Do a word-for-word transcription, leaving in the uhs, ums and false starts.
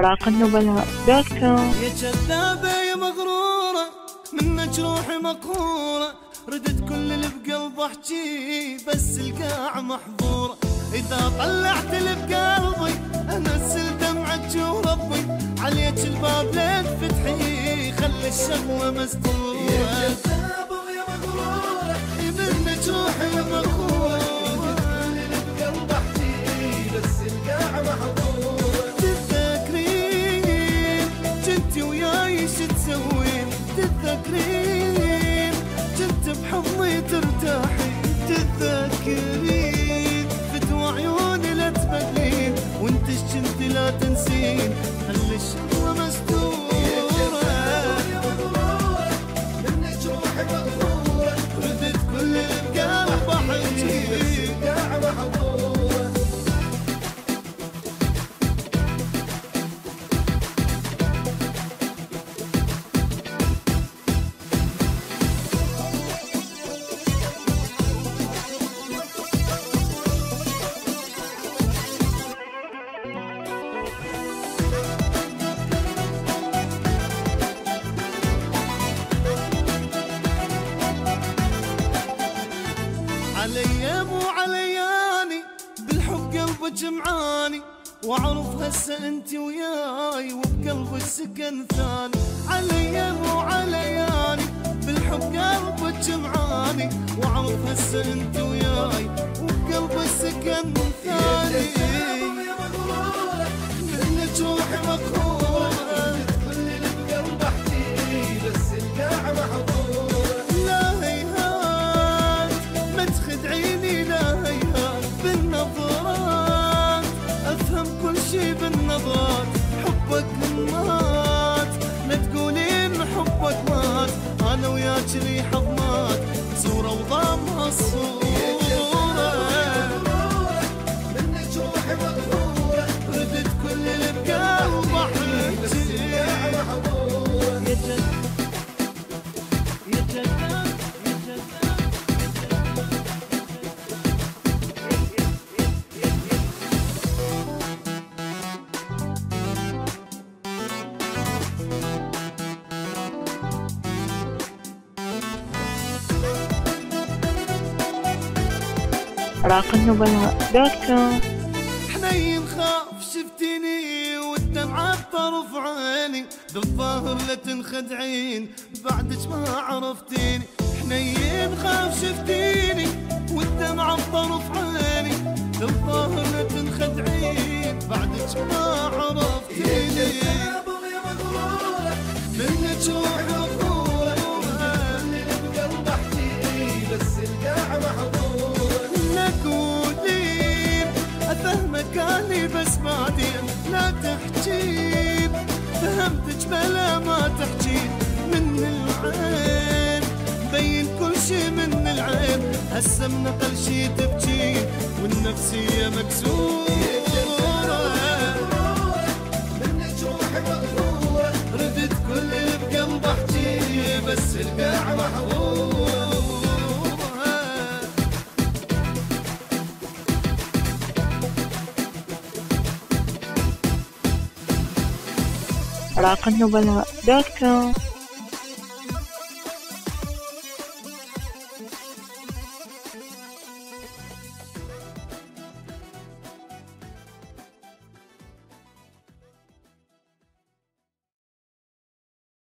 راق النبلاء دوت كوم. يا كذابة يا مغرورة منك روحي مقهورة، ردت كل اللي بقلب احجي بس القاع محظورة. اذا طلعت اللي بقلبي انزل دمعك وربي عليك الباب لين فتحي خلي الشغوة مستورة. يا كذابة يا مغرورة منك روحي مقهورة، ردت كل اللي بقلب احجي بس القاع محظورة. تتذكرين جنتي وياي ايش تسوين؟ تتذكرين جنت بحضني ترتاحي؟ تتذكرين فتوى عيوني لا تبدلين وانت جنتي لا تنسين خلي الشغلة مستورة. يا مغرورة منك روحي مغرورة، ردت كل القلب احجي بس القاع محظورة. علي مو علياني بالحب قلبك جمعاني، واعرف هسه انت وياي وبقلبك سكن ثاني. علي مو علياني بالحب قلبك جمعاني، واعرف هسه انت وياي وبقلبك سكن ثاني. يا مغرورة منك روحي مقهورة، كل اللي بقلب احكي بس القاع محظورة. لا هيهات ما تخدعيني، لا هيهات بالنظرات افهم كل شي بالنظرات. حبك مات لا تقولين حبك مات، انا وياك لي حضنات صورة وضامها الصورة. منك روحي مغرورة، ردت كل اللي بقلب احجي بس القاع محظورة. يا جد يا جداد يا جداد راق النبلاء دوت كوم. حنين خاف شفتيني والدمعة بطرف عيني، بالظاهر لا تنخدعين بعدك ما عرفتيني. حنين خاف شفتيني والدمعة بطرف عيني، بالظاهر لا تنخدعين بعدك ما عرفتيني. يا مغرورة منك روحي مغرورة، اللي بقلب احكي بس القاع محظورة. نقولين افهمك اني بس بعدين لا تحجين، فهمتك بلا ما تحجين من العين بين كل شي من العين. هسه من اقل شي تبجين والنفسية مكسورة. منك روحي مغرورة، ردت كل اللي بقلب احجي بس القاع محظورة. راق النبلاء دوت كوم.